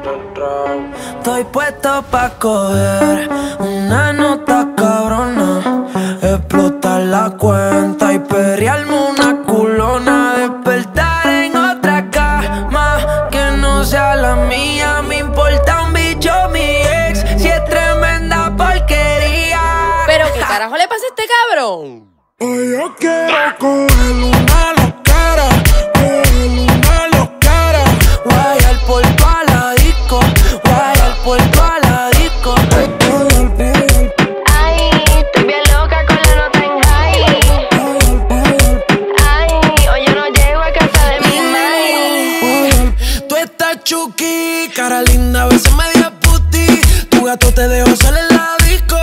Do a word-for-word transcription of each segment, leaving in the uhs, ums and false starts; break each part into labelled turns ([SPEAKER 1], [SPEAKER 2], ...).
[SPEAKER 1] Estoy puesto pa' coger una nota cabrona, explotar la cuenta y perrearme una culona, despertar en otra cama que no sea la mía. Me importa un bicho mi ex, si es tremenda porquería.
[SPEAKER 2] ¿Pero qué carajo le pasa a este cabrón?
[SPEAKER 3] Hoy yo quiero coger una loquera, coger una loquera,
[SPEAKER 1] guayar por toda la disco, guayar por toda la disco.
[SPEAKER 4] Ay, estoy bien loca con la nota en high. Ay, hoy yo no llego a casa de mi madre.
[SPEAKER 1] Tú estás chuki, cara linda, a veces media puti. Tu gato te dejó salir en la disco.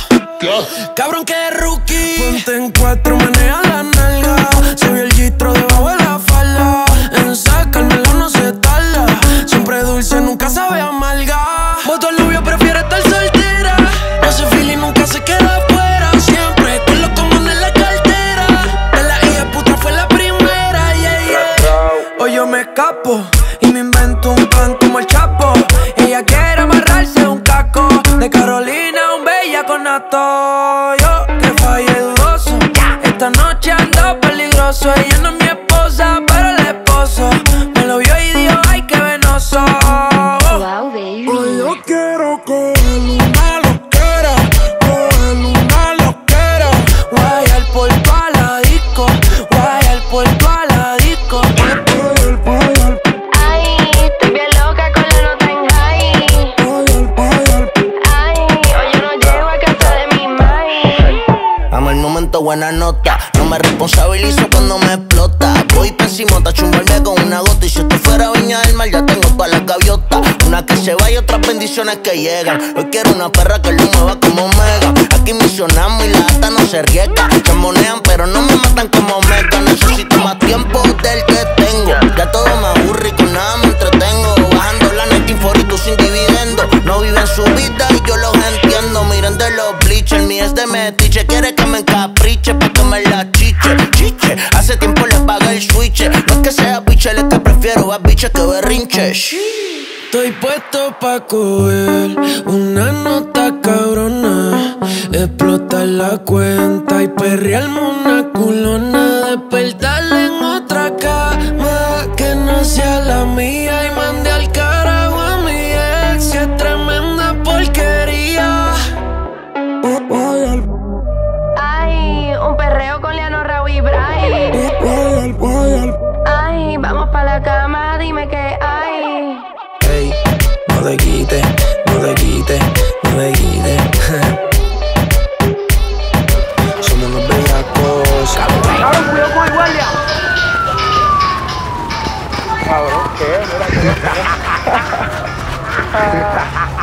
[SPEAKER 1] Cabrón que es rookie. Ponte en cuatro, maneja la nalga. Se vio el gistro debajo de la falda. En sacármelo no se tarda. Siempre dulce, nunca sabe amarga. Voto al novio, prefiere estar soltera. No se fila y nunca se queda afuera. Siempre con los comandos en la cartera. De la hija puta fue la primera, yeah, yeah. Hoy yo me escapo y me invento un plan como el Chapo. Ella quiere amarrarse un caco. De Carolina, un bella con nato. Yo que fallé dudoso. Esta noche ando peligroso. Ella no es mi esposa, pero el esposo me lo vio y dijo, ay, qué venoso.
[SPEAKER 4] Wow, baby.
[SPEAKER 3] hoy yo quiero coger una loquera, coger una loquera,
[SPEAKER 1] Guayar por toda la disco, guayar por toda la disco.
[SPEAKER 3] poder, poder,
[SPEAKER 4] Ay, estoy bien loca con la nota en high.
[SPEAKER 3] poder, poder.
[SPEAKER 4] Ay, hoy yo no llego a casa de mi madre.
[SPEAKER 5] Amo el momento, buena nota. No me responsabilizo cuando me explota. Voy pésimo, a chumbarme con una gota. Y si esto fuera Viña del Mar, ya tengo todas las gaviotas. Una que se va y otras bendiciones que llegan. Hoy quiero una perra que lo mueva como Mega. Aquí misionamos y la ata no se riega. Se monean pero no me matan como Mega. Necesito más tiempo del que tengo. Ya todo me aburre y con nada me entretengo. Bajando la net inforito sin dividendo. No viven su vida y yo los entiendo. Miren de los bleachers, mi es de metiche. Quiere que me encapriche pa' que me la chiche, chiche. Hace tiempo le pagué el switch. No es que sea biche, es que prefiero a biche que berrinche.
[SPEAKER 1] Estoy puesto pa' coger una nota cabrona, explotar la cuenta y perrearme una culona, despertarla en otra cama que no sea la mía y mandé al carajo a mi ex, si es tremenda porquería.
[SPEAKER 3] Poder,
[SPEAKER 4] Ay, un perreo con Leano, Raúl y Bray.
[SPEAKER 3] poder, poder.
[SPEAKER 4] Ay, vamos pa' la cama, dime qué hay.
[SPEAKER 1] Ey, no te quites, no te quites, no te quites. Somos unos bellacos.
[SPEAKER 6] Cabrón, cuidado con el guardia. Cabrón, ¿qué? Mira, ¿qué?